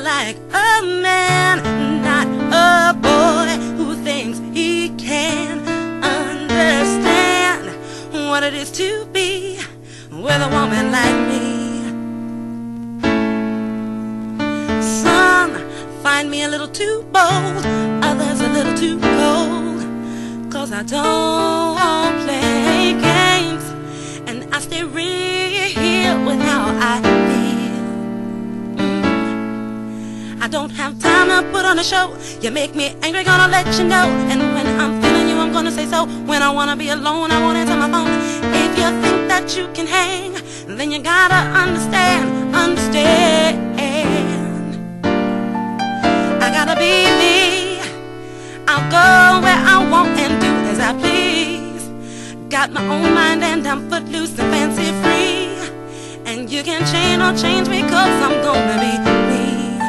like a man, not a boy who thinks he can understand what it is to be with a woman like me. Some find me a little too bold, others a little too cold, 'cause I don't play games and I stay real with how I feel. I don't have time to put on a show. You make me angry, gonna let you know. And when I'm feeling you, I'm gonna say so. When I wanna be alone, I won't answer my phone. If you think that you can hang, then you gotta understand. I gotta be me. I'll go where I want and do as I please. Got my own mind and I'm footloose and fancy free. And you can change or change me, 'cause I'm gonna be me.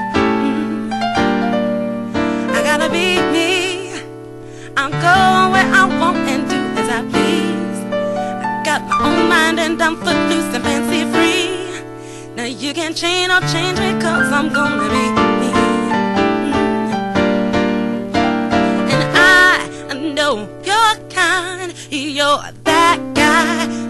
I gotta be me. I'll go where I want and do as I please. I got my own mind and I'm footloose and fancy free. Now you can change or change me, 'cause I'm gonna be me. And I know you're kind, you're that guy